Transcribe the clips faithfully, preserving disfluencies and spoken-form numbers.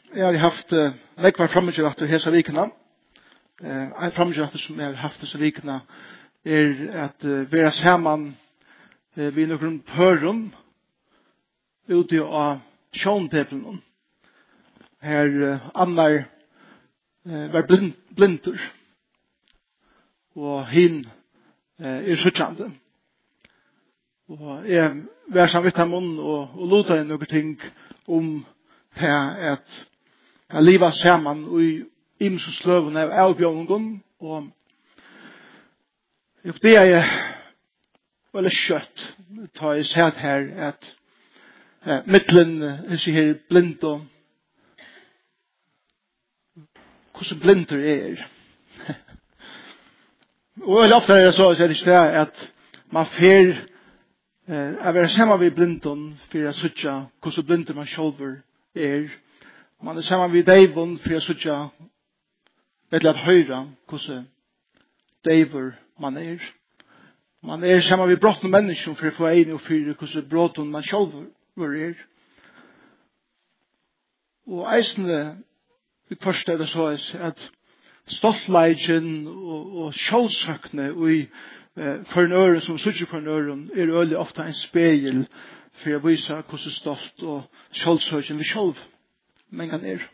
Jeg har haft uh, nekvar framgjørater hesa vikina. Uh, en framgjørater som jeg har haft hesa vikina er at uh, vera saman uh, vi nokron pørum ute av sjånteplen. Her uh, annar uh, var blind, blindur og hin uh, er suttjande. Og jeg var sammen vidt ham og, og lota inn noen ting om det at jeg livet sammen i imse sløven av avbjørningen, og det er jeg veldig kjøtt, da jeg ser her at eh, mittlen er så her blind og hvordan blinder er. Og veldig ofte er det så, så er det ikke det at man fer eh, å være sammen med blinden for å søtte hvordan blinder man selv er. Man er sammen med Deivon for å søtte eller at høyre hvordan Deivor man er. Man er sammen med brottene mennesker for å få en og fyre hvordan brottene man selv er. Og eisende i første er det så at stoltleidjen og, og sjålsøkne og i eh, fornøren som søtter fornøren er øyelig ofte en speil for å vise hvordan stolt og sjålsøkjen vi selv men kan er.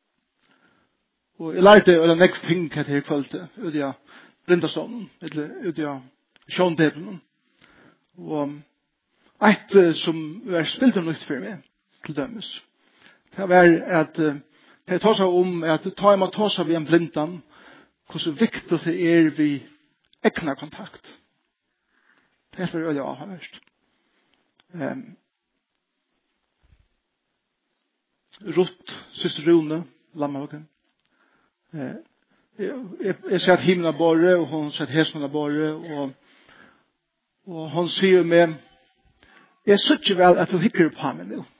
Og jeg lærte å nekst ting her til kvalitet ut i blindastånden, eller ut i sjånteplen. Og et som var spilt om nytt for meg, til dømes, det var at det tar seg om at ta ima ta seg ved en blindan, hvordan viktig det er vi ekna kontakt. Det er veldig avhørst. Um, Rutt, syster Rune, Lammagen. Eh, jeg, jeg ser at himmelen borre, og hun ser at hesen borre, og, og hun sier med, jeg synes ikke vel at du hikker på meg nå.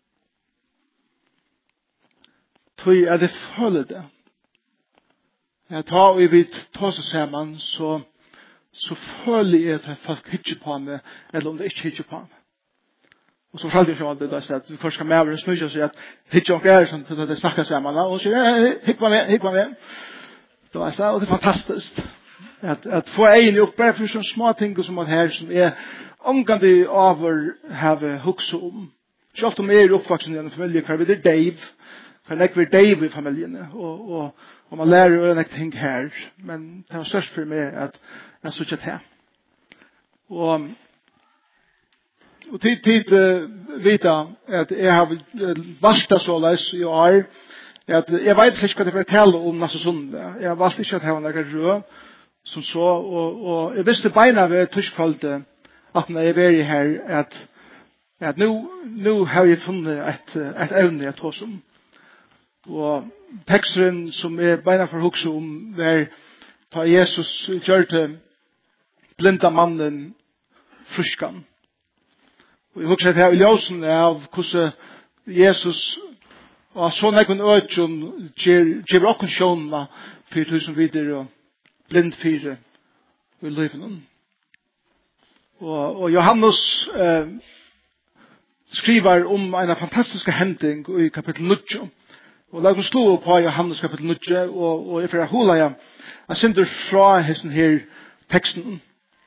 Tror jeg det føler det. Jeg tar og jeg vil ta seg sammen, så, så føler jeg at folk hikker på meg, eller om det ikke hikker på meg. Og så fortalte jeg ikke alltid det, at vi først skal med og snurre og si at hikker ikke er sånn til at det snakker sammen, og så sier jeg, hikk meg med, hikk meg med. Det var det, og det er fantastisk. At, at få en opp, bare for sånne små ting som er her, som er omgående over have hukse om. Ikke alt om er oppvaksen i en familie, hva er det Dave, hva er det Dave i familiene, og, og, og man lærer jo en ting her, men det var størst for meg at jeg så ikke til. Og Og tid, tid uh, vita at jeg har uh, valgt det så løs i år, at jeg vet ikke hva det er tale om neste sundag. Jeg har valgt ikke at jeg har noen rød, som så, og, og jeg visste beina ved tørskvalget, at når jeg var her, at, at nå, nå har jeg funnet et, et evne jeg tås om. Og teksten som er beina for hukse om, der ta Jesus gjør til blinda mannen fruskan. Og jeg husker at jeg i ljøsen av hvordan Jesus og så nekken øtjon gjør okken sjånene for tusen videre og blind fire i livet. Og, og Johannes eh, skriver om en fantastisk hending i kapittel nio. Og la oss slå på Johannes kapittel nio, og, og jeg får hula jeg, jeg sender fra hesten her teksten.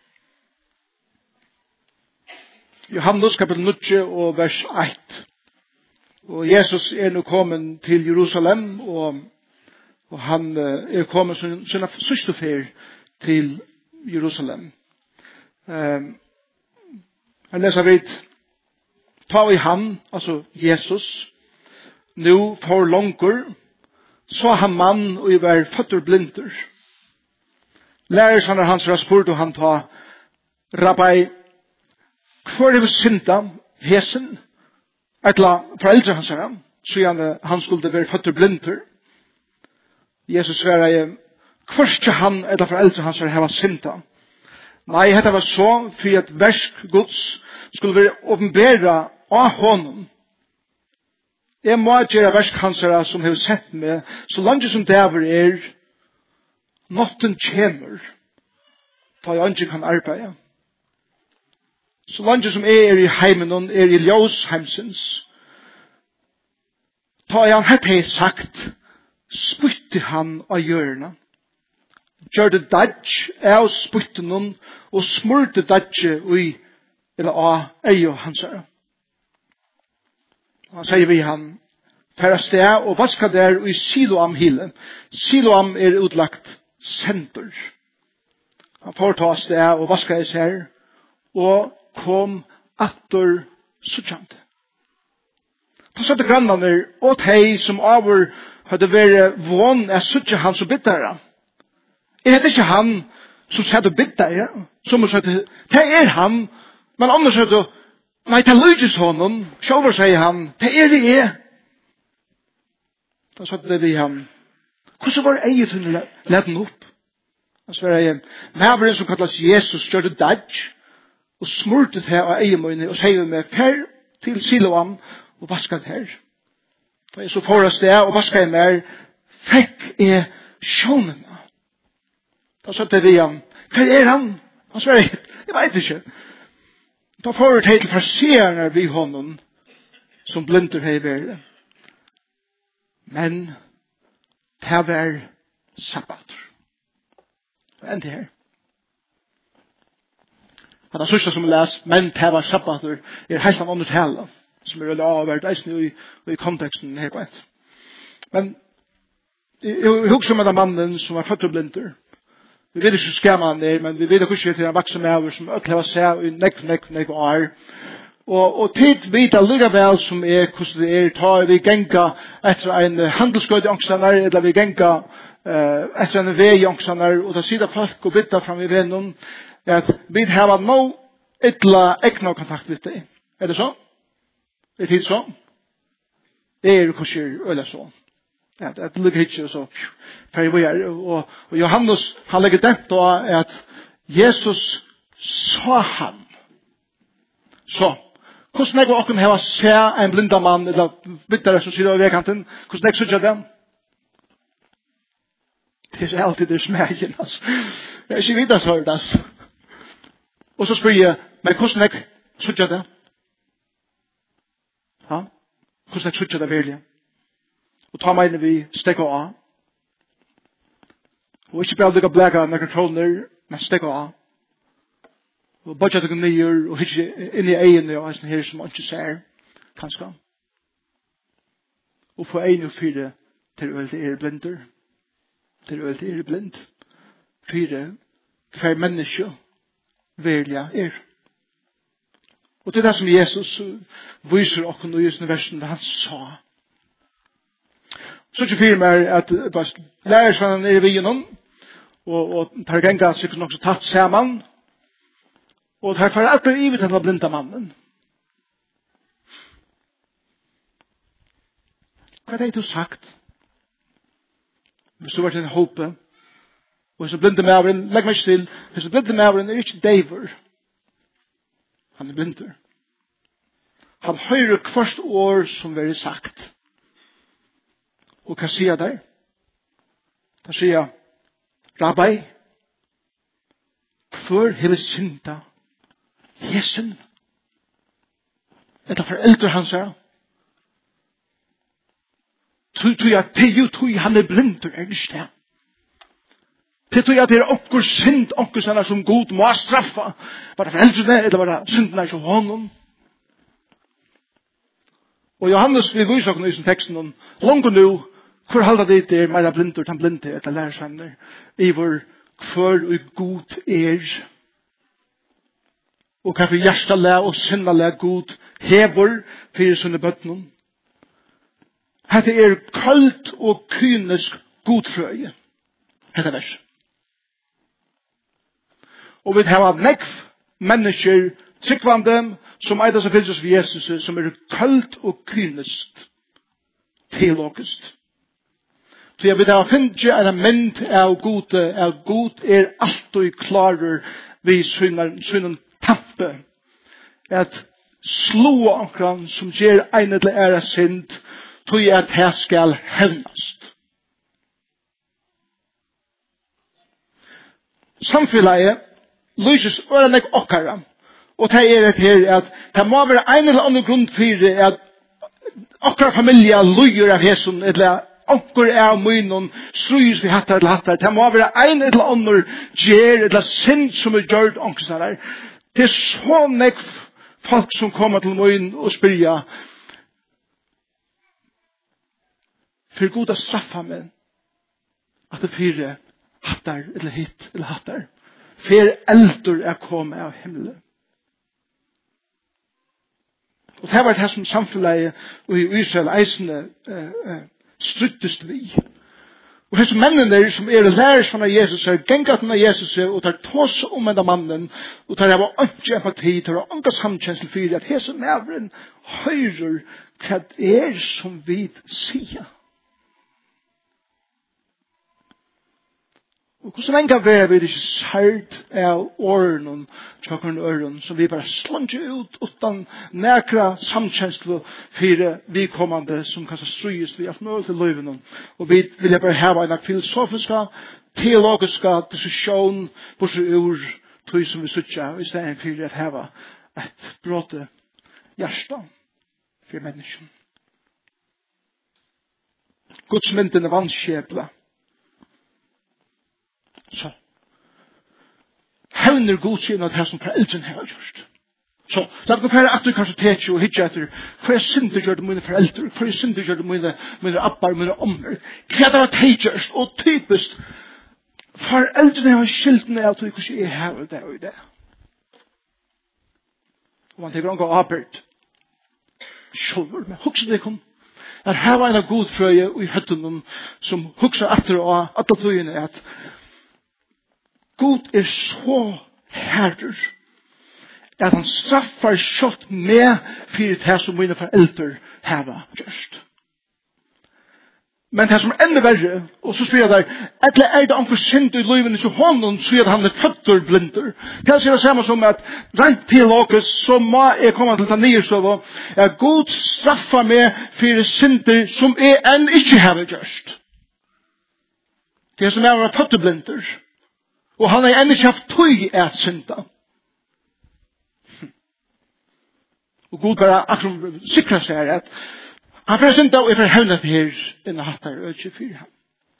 Johannes kapittel nio og vers ett. Og Jesus er nå kommet til Jerusalem, og, og han er kommet som sin sørste fer til Jerusalem. Um, han leser vidt, ta i han, altså Jesus, nå for langer, så han mann og i var føtter blinder. Lærer han hans rasport, og han ta, Rabbi, hvor er vi synda, hesen, etla foreldre hans her, så han, han skulle være føtter blinder. Jesus svarer, hvor skal han, etla foreldre hans her, hava synda? Nei, dette var så, for at versk Guds skulle være åpenbæra av honom. Jeg må gjøre versk hans her, som har sett meg, så langt som det er, notten kommer, da jeg ikke kan arbeide. Så langt som jeg er i heimen, er i ljøs heimsens, ta han hette sagt, spytte han av hjørna. Gjør det dodge av spytten og smurte dodge ui, eller av eio hans her. Han sier vi han, færre sted og vaska der i Siloam hile. Siloam er utlagt senter. Han fortar sted og vaska is her, og kom atter suttjant. Da satte grannene og de som over hadde vært vån er suttja han som bittere. Er det ikke han som satt og bittere? Som satt, det er han, men andre satt og, nei, det lydes honom, sjølver sier han, det er det er. Da satt det vi han, hvordan var eiet til å lede den opp? Han svarer, maveren som kallas Jesus gjør det dodge, og smurte det av eiemøyne, og sier med fer til Siloam, og vasket her. Da jeg så forast det, og vasket jeg mer, fikk jeg sjånene. Da satt det vi han, hva er han? Han svarer, jeg vet ikke. Da får jeg til farserende vi honom, som blinter her i verden. Men, det var sabbat. Og enn det her. Han har sørsta som les, men det var sabbat, er helt an andre tale, som er veldig avhvert, eisen i, i konteksten her på et. Men, jeg husker med den mannen som var født og blinter. Vi vet ikke skam han er, men vi vet ikke til en vaksen med som økler seg i nekk, nekk, nekk og er. Og, og tid vet allike vel som er hvordan det er, tar vi genga etter en handelsgøy i ångstander, eller vi genga uh, etter en vei i ångstander, og da sier folk og bytta fram i vennen, at vi har no ytla ekna kontakt med deg. Er det så? Er det så? Det er kanskje øyla så. Ja, det ligger ikke så ferdig vi er. Og, og Johannes, han legger dent på at Jesus sa han. Så, hvordan er det å kunne ha se en blinda mann, eller byttere som sier over vekanten, hvordan er det så den? Det er alltid det smegen, altså. Jeg er ikke videre så hørt, altså. Og så spør jeg, men hvordan er det så det? Ja, hvordan er det så det virkelig? Og ta meg inn vi stekker av. Og ikke bare lykke blæka når kontroller, men stekker av. Og bare at du kan nye, og ikke inn i egene, og sånn her som man ikke ser, kanskje. Og få en og fire til å være blinder. Til å være blind. Fire, hver menneske, velja er. Og det er det som Jesus viser oss i denne versen, han sa. Så ikke fyrer meg at lærersvennen er i vinen, og, og tar genga sikkert nok så tatt sammen, og tar for alt er i vidt denne blinda mannen. Hva er det du sagt? Hvis du var til en håpe, og hvis du blinde maveren, legg meg still, hvis du blinde maveren er ikke dever, han er blinder. Han hører hvert år som vil sagt. Og hva sier der? Da sier jeg, Rabbi, hvor har vi synda? Jesen. Etter foreldre hans her. Tror jeg, det er jo tror jeg han er blind, er det ikke det? Det tror jeg at det er oppgår synd, oppgår sånne som god må straffa. Var det foreldrene, eller var det synden er ikke honom? Og Johannes vil vise oss i teksten om, langt nå, hvor halda det det er meira blindur, tan blinde etter lærersvenner, i hvor hvor og god er, og hva for hjertelig og synderlig god hever for sånne bøttene. Hette er kaldt og kynisk godfrøye. Hette vers. Og vi har nekv mennesker tryggvande som eidas av fylses for Jesus, som er kaldt og kynisk teologisk. Så jeg vil ha finnet en mynd av god, av god er alltid klarer vi synen tappe at slå akkurat som gjør en eller ære synd tog jeg at her skal hevnast. Samfunnet lyses ørenek okkara, og det er et her at det må være en eller annen grunn for at Okkar familie lujer av hesson, eller onkur er munnen strujus vi hattar eller hattar. Det må være ein eller annar gjer, eller synd som er gjort onkur der. Det er så nek folk som kommer til munnen og spyrja, for god å straffa meg, at det fyre hattar eller hit eller hattar. For eldur er kommet av himmelen. Og det var det som samfunnet i Israel eisende uh, uh, struttest vi. Og disse mennene som er læres fra Jesus er gengat fra Jesus og tar tås om en av mannen og tar av ikke empati, tar av ikke samkjensel for at disse mævren høyrer hva det er som vi sier. Og hvordan enn kan være vi ikke sært av åren og tjokkeren øren som vi bare slanger ut utan nækra samkjensel for vi kommande som kan strøyes vi alt mulig til løyven. Og vi vil bare hava en filosofiska, teologiska diskusjon på så ur tog som vi sutja i stedet for at hava et bråte hjärsta for mennesken. Gudsmynden er vannskjebla. Så hevner god siden av det som foreldren har gjort. Så la meg fære at du kanskje teker og hitjer etter hva jeg synder gjør det mine foreldre, hva jeg synder gjør det mine, mine abbar, mine ommer. Hva det var tegjørst og typisk foreldrene har skiltene av til hvordan jeg har det og det. Og man tenker omgå arbeid sjølver, men hukse det kom. Er her var en av god frøye i høttene som hukser etter og at det togene er at God er så herrer at han straffar kjøtt med for det som mine foreldre har gjort. Men det som er enda verre, og så spør jeg der, etter er det anker synd i livet til hånden, så er det han er føtter blinder. Det er det samme som at rent teologisk, så må jeg komme til den nye støv, at God straffer meg for synder som jeg enn ikke har gjort. Det er som er føtter blinder. Og han har enn ikke haft tøy at synda. Og God bare akkurat sikrer seg at han får synda og jeg får hevne til her enn hattar og ikke fyr ham.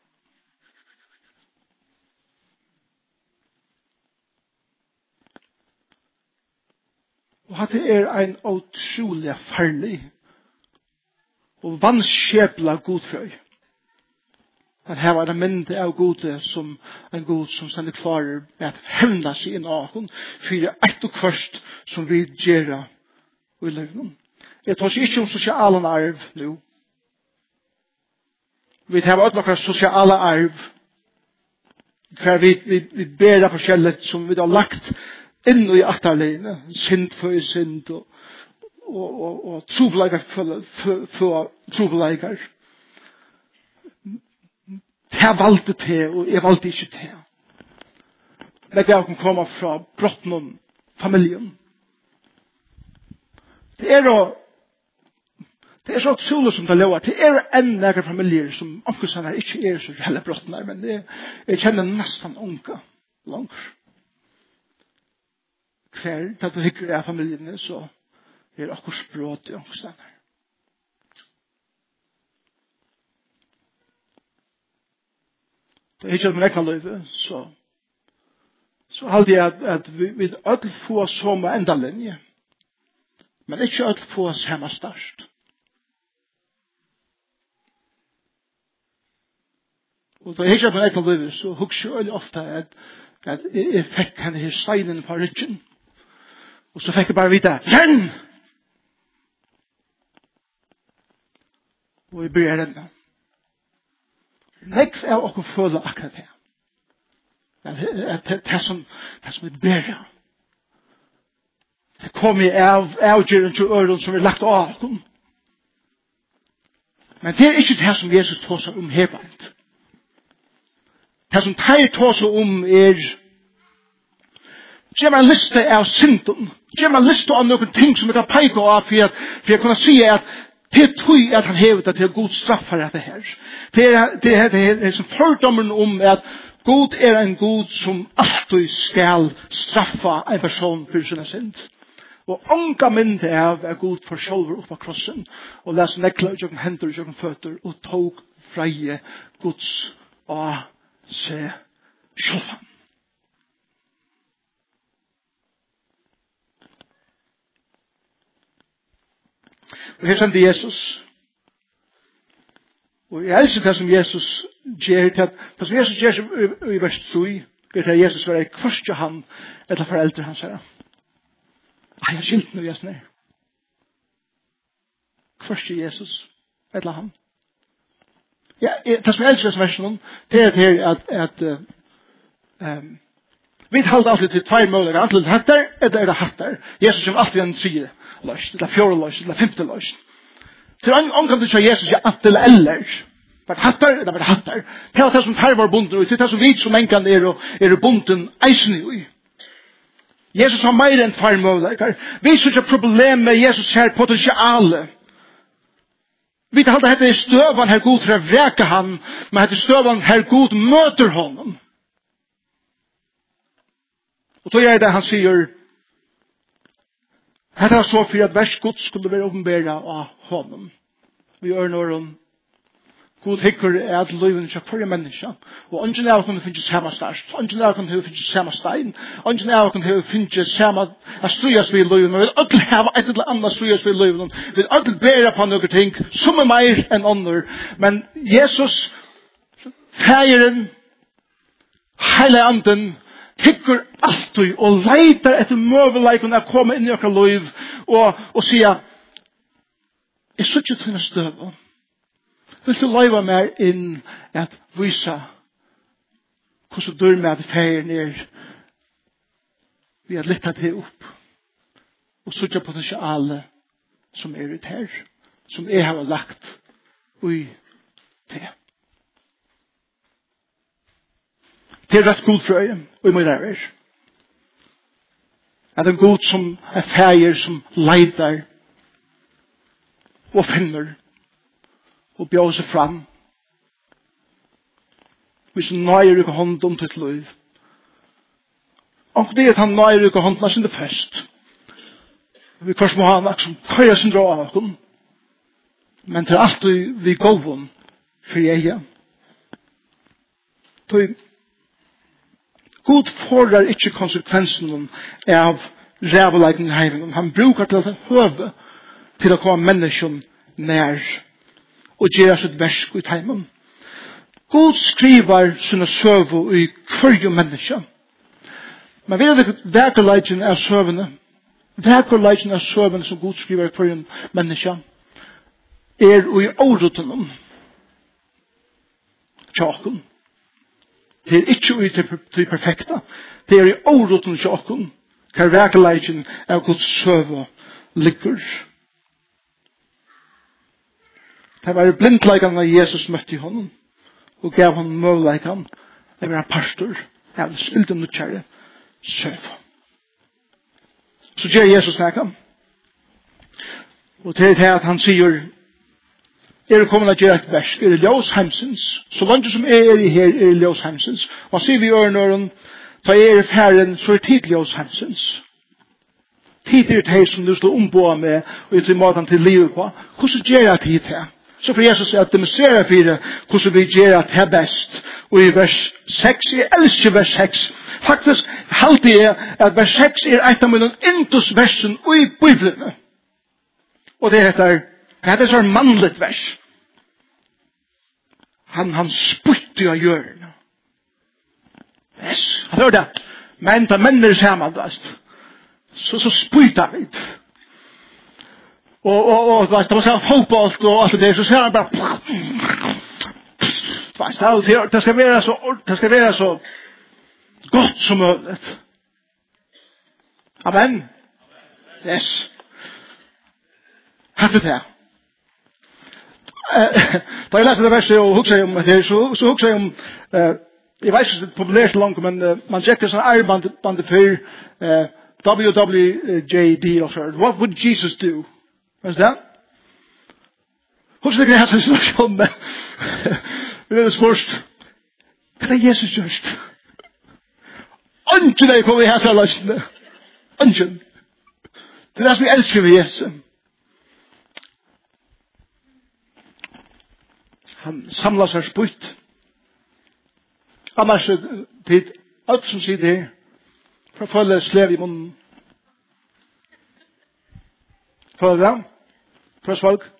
Og at det er en utrolig farlig og vannskjebla godfrøy. At her var det mynde av gode som en god som stender klarer med at hevna seg inn av hun for ett og først som vi gjør i livet. Jeg tar ikke om sosiale arv nå. Vi har også noen sosiale arv hver vi, vi, vi ber av forskjellig som vi har lagt inn i atterligene, synd for synd og, og, og, og trobeleikar for, for, for trobeleikar. Jeg valgte det, og jeg valgte ikke det. Men jeg kan komme fra brotten og familien. Det er jo det er så utrolig som det lover. Det er en nære familier som omkring ikke er så heller brotten der, men det, jeg kjenner nesten unge langt. Hver, da du hykker av familiene, så er det akkurat språt i omkring der. Det er ikke at man ikke kan løyve, så så halte jeg at, at vi, vi alle får samme enda linje, men ikke alle får samme størst. Og det er ikke at man ikke kan løyve, så husker jeg veldig ofte at, at jeg, jeg fikk henne her steinen på ryggen, og så fikk jeg bare vite, renn! Og jeg blir renn. Nekv er okkur føla akkurat det. Det er som det som er bedre. Det kommer av avgjøren til øren som er lagt av okkur. Men det er ikke det som Jesus tåser om herbeint. Det som teir tåser om er gjør meg en liste av synden. Gjør meg en liste av noen ting som jeg kan peike av for at for jeg kunne si at det er tog at han hevet at det er god straffar etter her. Det er det er, det er, det er som fordommen om at God er en god som alltid skal straffa en person for sina synd. Og ånka mynd av er god for sjolver opp av krossen, og les nekla ut jokken hender og jokken føtter, og tog freie Guds av seg sjolvan. Og her sendte Jesus. Og jeg elsker det som Jesus gjør til at det som Jesus gjør i vers tre er til Jesus var ei kvørstje han eller foreldre hans her. Nei, jeg skilt nå Jesus ned. Kvørstje Jesus eller han. Ja, det som jeg elsker som versen det er til at, at uh, um, vi talte alltid til tvær muligheter, antingen hattar eller er det hattar. Jesus som alltid en tredje løsning, eller fjord løsning, eller femte løsning. Til omkring til Jesus er at eller eller. Var det hattar, eller var det hattar. Det var det som tar var bunden, og det er det som vi som enkan er, og er bunden eisen i. Jesus har mer enn tvær muligheter. Vi synes ikke problem med Jesus her potentiale. Vi talte at dette er støvan her god for å vreke han, men dette er støvan her god møter honom. Og då er det han sier, her er så for at vers Guds skulle være åpenbæret av honom. Vi gjør når om God hikker er at løyven ikke for menneske. Og ønsken er å kunne finne samme størst. Ønsken er å kunne finne samme stein. Ønsken er å kunne finne samme strøyas ved løyven. Men vi vil alle ha et eller annet strøyas ved løyven. Vi vil alle bære på noen ting som er mer enn andre. Men Jesus, feiren, hele anden, hikker alltid og leiter etter møveleikene å komme inn i okker liv og, og sier jeg synes ikke til å støve. Vil du løyve meg inn at vise hvordan du med at ferien er vi har lyttet det opp og sørge potensialet som er ut her som jeg har lagt i det. Det er rett god frøye, og i min ræver. At en god som er feir, som leiter, og finner, og bjør seg fram. Hvis han nøyer ikke hånd om til liv. Og det er at han nøyer ikke hånd til det først. Vi først må ha en som køyer sin dra av oss. Men til alt vi går om, for jeg er. God fordrar ikke konsekvensen av ræveleikning i heimingen. Han brukar til å høve til å komme mennesken nær og gjøre sitt versk i heimen. God skriver sine søve i hverje menneske. Men vi vet ikke verkeleikning av søvene. Verkeleikning av søvene som God skriver i hverje menneske er i årutenen. Tjaken. Det er ikke ut til perfekta. Det er i åruten til okken hver verkeleikjen av Guds søve ligger. Det var blindleikene av Jesus møtte i hånden og gav hånden møvleikene. Det var en pastor av det spilte nødkjære søve. Så gjør Jesus nækene. Og til det at han sier er kommet til å gjøre et versk, er det ljós heimsins. Så langt som jeg er i her, er det ljós heimsins. Og han sier vi i ørenøren, da jeg er i færen, så er tid ljós heimsins. Tid er det som du står ombå med, og ut i måten til livet på. Hvordan gjør jeg tid her? Så for Jesus er at demonstrere for det, hvordan vi gjør det her best. Og i vers seks, jeg elsker vers seks. Faktisk, halte jeg at vers seks er et av mine indusversen i Bibelen. Og det heter, det heter sånn mannligt vers. Han, han spytte av hjørnet. Yes, han hører det. Men da menner sammen, så, så spytte han litt. Og, og, og, da man ser fotball og alt det, så ser han bare, det skal være så, det skal være så godt som mulig. Amen. Yes. Hatt det her. Da jeg leser det verset og hukser om det, så, så hukser jeg om, uh, jeg vet ikke det er populært langt, men uh, man sjekker sånn ærebandet for uh, W W J D og så. What would Jesus do? Hva er det? Hukser det ikke jeg har sånn situasjon, men det er det spørst. Hva er Jesus gjørst? Ønsker deg kommer i hæsa løsene. Ønsker. Det er det som vi elsker ved Jesus. Han samlar seg spytt. Annars er det alt som sier det for å følge slev i munnen. Følge det? For oss folk.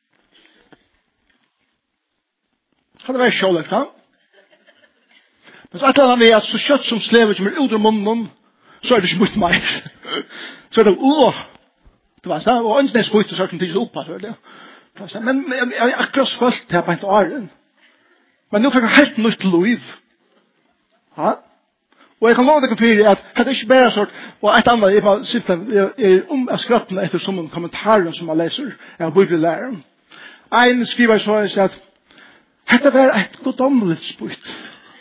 Kan det være sjåløkt, da? Men så er det annet ved at så kjøtt som slever som er ut av munnen, så er det ikke mye mer. Så er det, åh, det var sånn, og ønsken er spytt, så er det ikke opp, så er det. Men jeg har akkurat følt det på en åren. Men nå fikk jeg helt nytt liv. Ja? Og jeg kan love deg for at det er ikke bare sort, og et annet, jeg bare simpelthen, jeg er om jeg skrattene etter som kommentarer som jeg leser, jeg har bibellæren. En skriver så, jeg sier at dette var et godomligt spytt.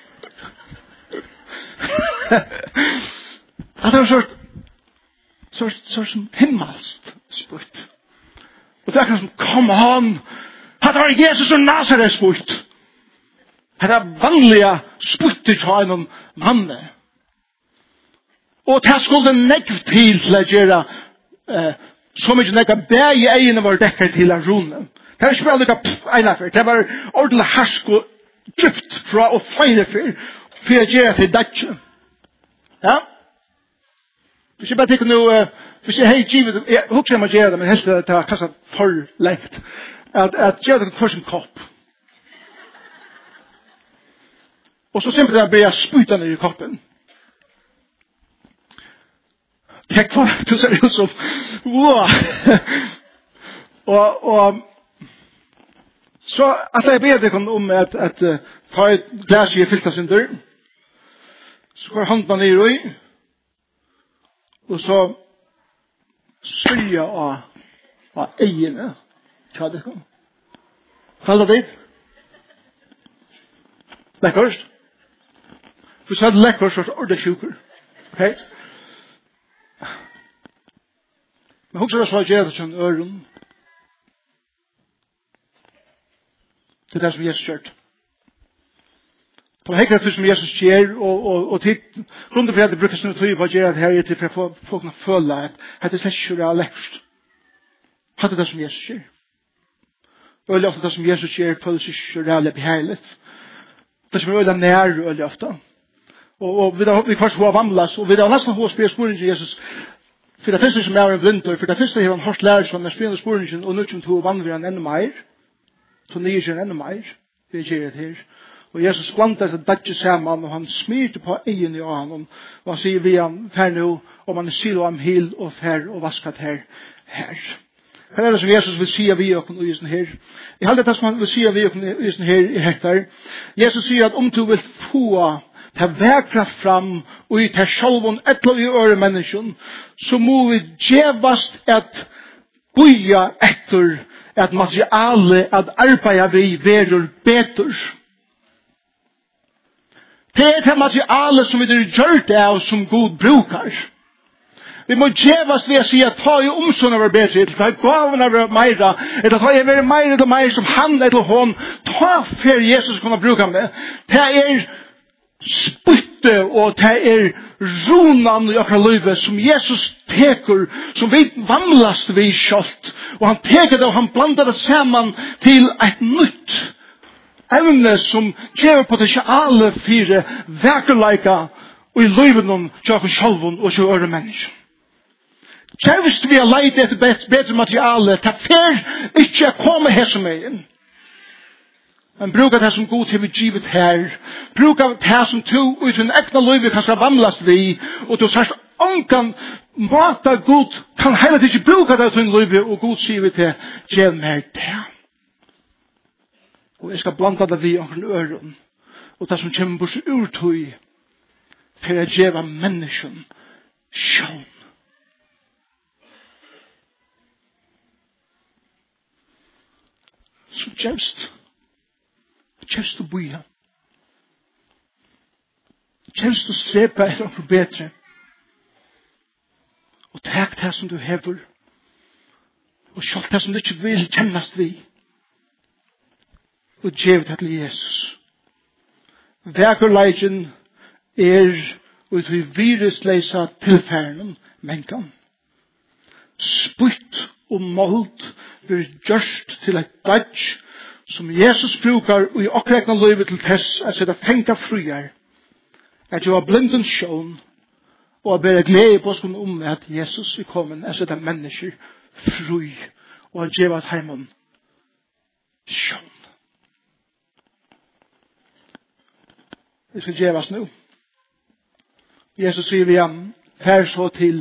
At det var sort, sort, sort som himmelst spytt. Og det er akkurat som, come on, dette var Jesus og Nazareth spytt. Dette er vanlige spytter til en mann. Og det skulle nekv til til å gjøre eh, så mye nekv bæg i egene var dekker til å rune. Det var ikke bare lukket egnet. Det var ordentlig hersk og djupt fra å feire for for å gjøre til dette. Ja? Hvis jeg bare tenker nå, hvis jeg har givet, jeg husker jeg må gjøre det, men helst det er kanskje for lengt, at, at gjøre det for sin kopp. Og så simpelthen blir jeg spytet ned i koppen. Tenk på det, du ser ut som, wow! og, og, så at jeg ber deg om at, at uh, ta et glas i fylta sin dør, så går hånden ned i, og så sørger av, av egene, ta det kom. Falt det dit? Lekkerst? Hvis jeg hadde lekkerst, så er det ordentlig sjuker. Ok? Men husker jeg så gjør det som øren. Det er det som Jesus gjør. Det var helt det som Jesus gjør, og, og, og til grunnen for at det brukes noe tøy på å gjøre det her, er til for at folk kan føle at det er slett ikke det lekkerst. Det er det som Jesus gjør. Og veldig ofte det som Jesus gjør, føles ikke reallig behagelig. Det som er veldig nær, veldig ofte. Og, og vi har kanskje hva vandles, og vi har nesten hva spør sporen til Jesus. For det første som er en blind, for det første har han hørt lærer som er spennende sporen, og nå kommer til å vandre han enda mer. Så nye ikke enda mer. Vi gjør det her. Og Jesus blandet det dette sammen, og han smyrte på egen i han, og han sier vi han, fer nå, og man sier ham hil og fer og vasket her, her. Hva er det som Jesus vil si av vi og i sånn her? Jeg halder det som han vil si av vi og i sånn her i hektar. Jesus sier at om du vil få ta vekra fram og i ta sjálvun etla i øre menneskjen, så må vi djevast at boja etter at materiale at arbeida vi verur betur. Det er det materiale som vi er gjørt av som god brukar. Vi må djevast ved å si at ta i omsorgen var bedre, eller ta i gaven var meira, eller ta i være meira eller meira som han eller hon, ta for Jesus kunne bruka med. Det er spytte og det er ronan i akkurat livet som Jesus teker, som vi vandlast vi kjalt, og han teker det og han blandar det sammen til et nytt evne som krever potensiale fire verkerleika og i livet om tjaken sjalvun og tjaken øre mennesker. Kjærvist vi har leit etter bedre materiale, ta fer ikke å komme her som er inn. Men bruka det som god til vi givet her. Bruka det som to ut i en ekna liv kan skal vandlast vi, og du sørst onkan mata god kan heller ikke bruka det til en liv, og god sier vi til gjev mer det. Og jeg skal blanda det vi omkring øren, og det som kommer bort ur tøy, for å gjeva mennesken sjån. Så kjevst, kjevst å boja. Kjevst å strepa etter noe bedre. Og takk det som du hever, og sjålt det som du ikke vil kjennast vi. Og gjev det til Jesus. Vekerleisen er og vi virusleisa tilfæren menkan. spytt og målt blir gjørst til et dødj som Jesus brukar i okkrekna løyve til tess at sette fenga fruer, at jo har blinden sjån, og at bære glede på oss om at Jesus er kommet at sette mennesker fri, og at gjeva heimen sjån. Vi skal gjevas nu. Jesus sier vi ham, her så til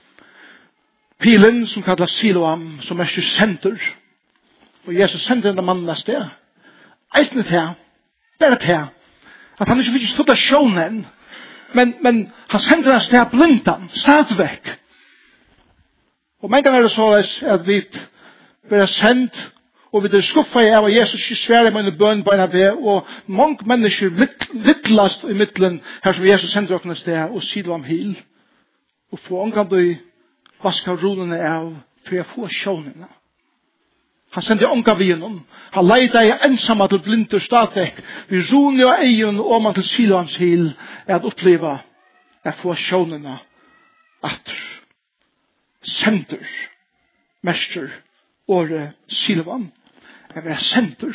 pilen som kallas Siloam, som er senter. Og Jesus sender denne mannen av sted. Eisne til, bare til, at han ikke fikk stått av sjånen, men, men han sender av sted blindan, stadigvæk. Og mange ganger er det så at vi blir sendt, og vi er skuffet av at Jesus ikke sværer med en bønn på en av det, og mange mennesker vittlast i midtelen her som Jesus sender oss sted, og sier om hil, og få omgang du vaska runene av for å få sjånene. Han sendte omgang vi gjennom. Han leide i ensamma til blindur stadigvæk. Vi rune og egen og man til Siloams hil er at oppleva at få sjånene at sender mester året Siloam er være sender.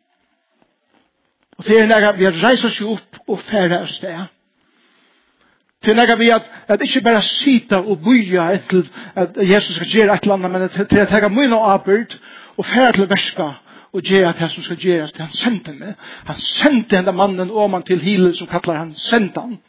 Og til er vi har reist oss opp og færre av sted. Til er vi at, at ikke bare sita og boja etter at Jesus skal gjøre et eller annet, men til, til at jeg mye noe arbeid og færre til verska og gjøre det som skal gjøres til han sendte meg. Han sendte denne mannen om han til hile som kallar han sendte han.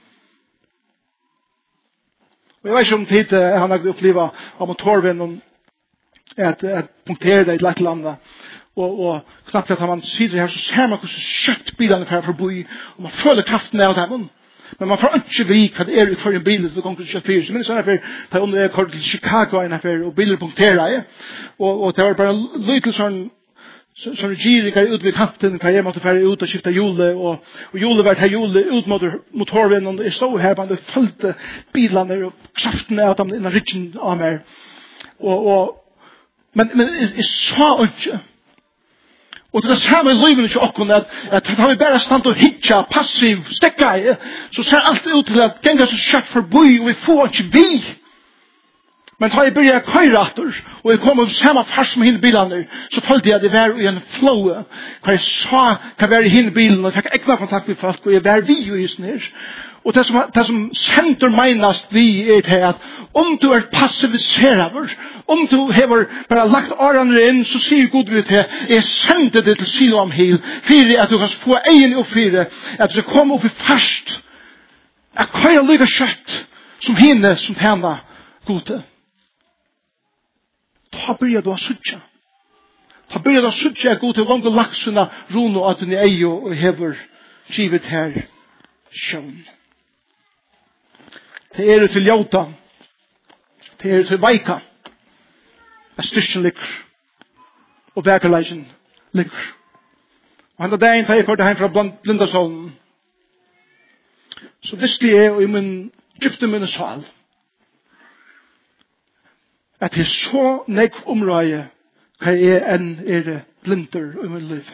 Og jeg vet ikke om tid han har opplevd av motorvennen at, at punktere det i et eller annet. Og, og knappt at han sitter her, så ser man hvordan kjøtt bilene er forbi, og man føler kraften av dem. Men man får ikke vite hva det er i hver en bil som kommer til kjøtt fyr. Så minnes jeg for, da jeg under kom til Chicago, og biler punkterer, og, og det var bare litt sånn, sånn girig ut ved kanten, hva jeg måtte fære ut og skifte hjulet, og, og hjulet var til hjulet ut mot motorvennen, og jeg stod her, og jeg følte bilene og kraften av dem innan ryggen av meg. Og, og, men, men jeg, jeg sa ikke. Og det er samme løyven ikke okken at, at da vi bare stand og hitja, passiv, stekka i, så ser alt ut til at genga så kjøtt forbi, og vi får ikke vi. Men da jeg begynte å køyre etter, og jeg kom opp samme fars med henne bilene, så følte jeg at jeg var i en flow, hva jeg sa hva var i henne bilen, og jeg fikk ekna kontakt med folk, og jeg var vi jo i sånn her. Og det som, det som sender meinast vi er til at om du er passiviserer, om du har bare lagt årene inn, så sier Gud vi til, jeg sender det til Siloam hil, for at du kan få egen opp for det, at du skal komme opp i fast, at hva er lykke kjøtt, som henne som tjener gode. Da blir du å sutja. Da blir du å sutja god til langt laksuna runo at du er og hever givet her sjøn. Det er til jauta. Det er til veika. Det styrsten ligger. Og vekerleisen ligger. Og han da dagen tar jeg kort heim fra Blindasålen. Så visste jeg og i min gypte min sal at det er så nek omrøye hva jeg enn er blinder i min liv.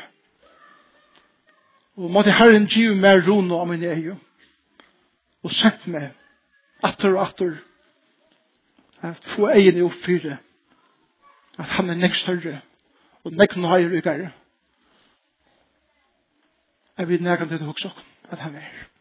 Og måtte Herren give meg rono av min egen og sett meg atter og atter at få egen i oppfyre at han er nek større og nek nøyere i gare. Jeg vil nærkant til å huske at han er.